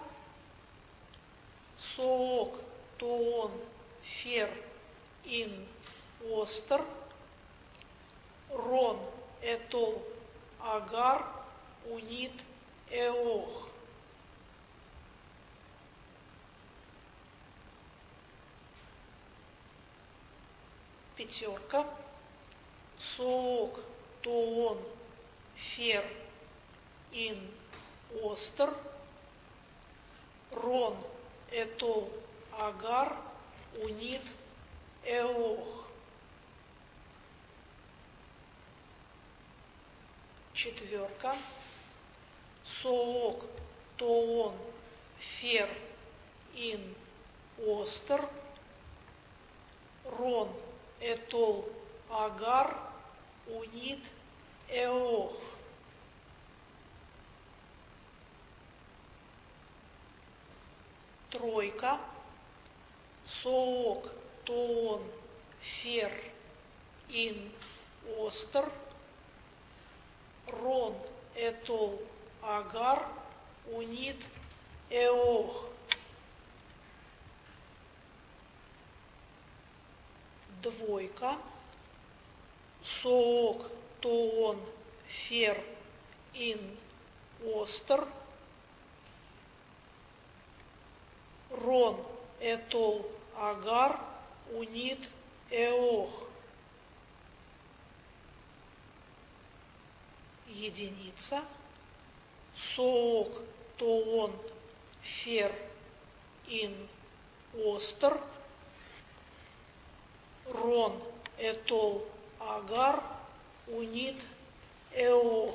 соок, тоон, фер, ин, остер, рон, этол, агар, унит, эох. Пятерка, соок, тоон, фер, ин, остер, рон, этол, агар, унит, эох. Четверка, соок, тоон, фер, ин, остер, рон, этол, агар, унит, эох. Тройка, соок, тоон, фер, ин, остер, рон, этол, агар, унит, эох. Двойка, соок, тоон, фер, ин, остер, рон, этол, агар, унит, эох. Единица, соок, тоон, фер, ин, остер, рон, этол, агар, унит, эох.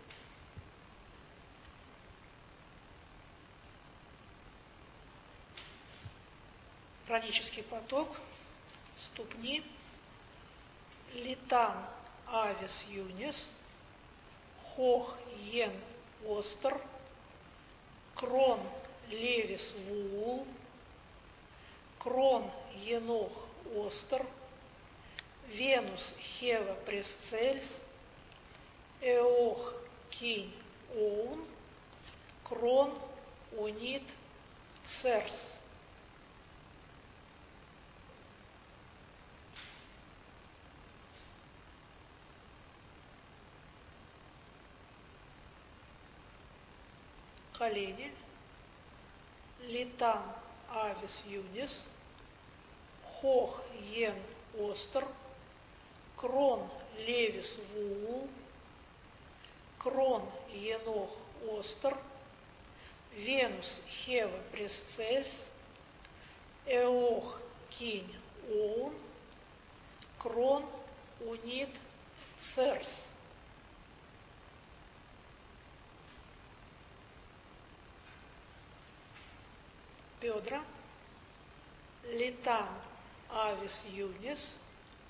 Хронический поток, ступни, литан, авис, юнис, хох, йен, остер, крон, левис, вуул, крон, енох, остер, венус, хева, пресцельс, эох, кинь, оун, крон, унит, церс. Колени, литан, авис, юнис, хох, йен, остер, крон, левис, вуул, крон, енох, остер, венус, хева, пресцельс, эох, кинь, оун, крон, унит, церс. Бедра, литан, авис, юнис,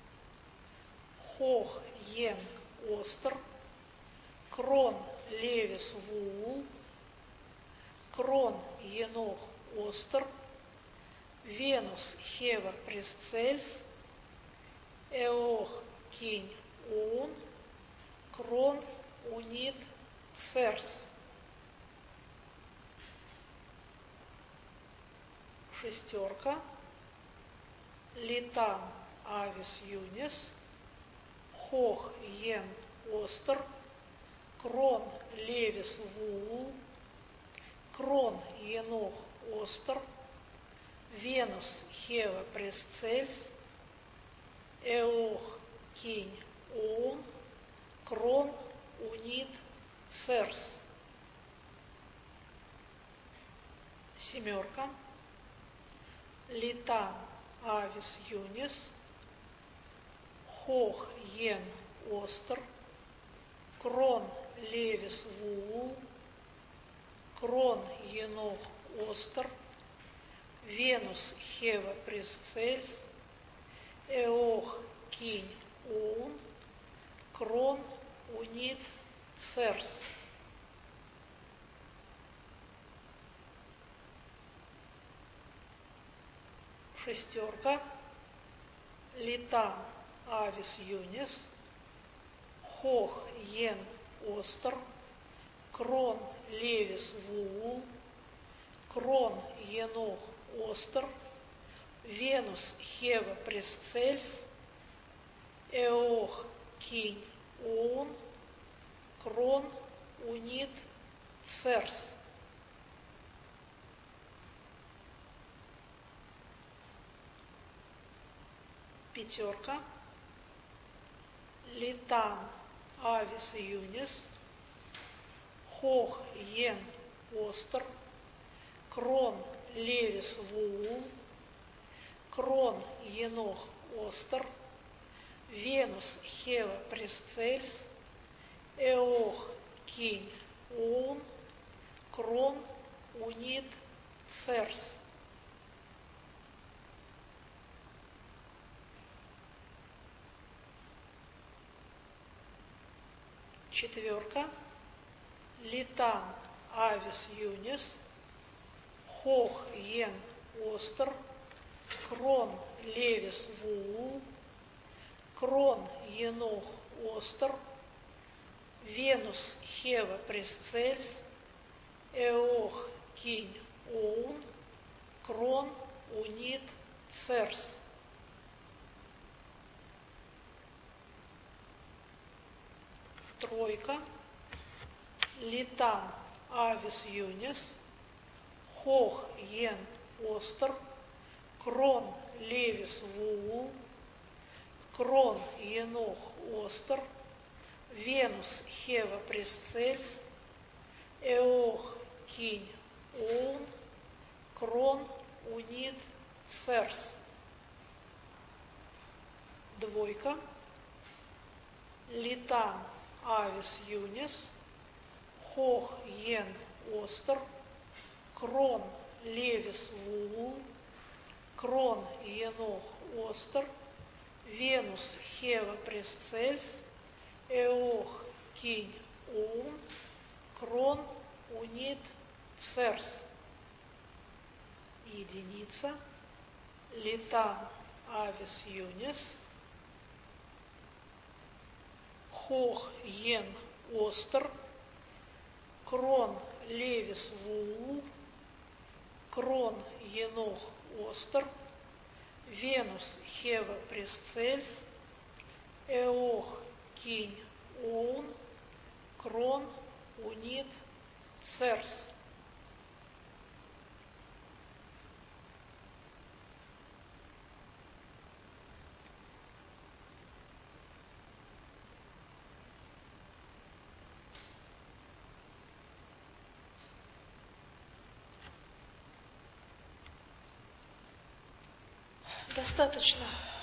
хох, йен, остер, крон, левис, вуул, крон, енох, остер, венус, хева, пресцельс, эох, кинь, оун, крон, унит, церс. Шестерка, литан, авис, юнис, хох, йен, остер, крон, левис, вуул, крон, енох, остер, венус, хева, пресцельс, Эох, Кинь, Оун, Крон, Унит, Церс. Семерка. Литан, Авис, Юнис, Хох, Йен, Остер, Крон, Левис, Вуул, Крон, Енох, Остер, Венус, Хева, Пресцельс, Эох, Кинь, Оун, Крон, Унит, Церс. Шестерка. Литан, Авис, Юнис, Хох, Йен, Остер, Крон, Левис, Вуул, Крон, Енох, Остер, Венус, Хева, Пресцельс, Эох, Кинь, Оун, Крон, Унит, Церс. Пятерка. Литан, Авис, Юнис, Хох, Йен, Остер, Крон, Левис, Вуул, Крон, Енох, Остер, Венус, Хева, Пресцельс, Эох, Кинь, Оун, Крон, Унит, Церс. Четверка. Литан, Авис, Юнис, Хох, Йен, Остер, Крон, Левис, Вуул, Крон, Енох, Остер, Венус, Хева, Пресцельс, Эох, Кинь, Оун, Крон, Унит, Церс. Тройка. Литан, Авис, Юнис, Хох, Йен, Остер, Крон, Левис, Вуул, Крон, Енох, Остер, Венус, Хева, Пресцельс, Эох, Кинь, Оун, Крон, Унит, Церс. Двойка. Литан, Авис, Юнис, Хох, Йен, Остер, Крон, Левис, Вуул, Крон, Енох, Остер, Венус, Хева, Пресцельс, Эох, Кинь, Оун, Крон, Унит, Церс. Единица. Литан, Авис, Юнис, Хох, Йен, Остер, Крон, Левис, Вуул, Крон, Енох, Остер, Венус, Хева, Пресцельс, Эох, Кинь, Оун, Крон, Унит, Церс. Достаточно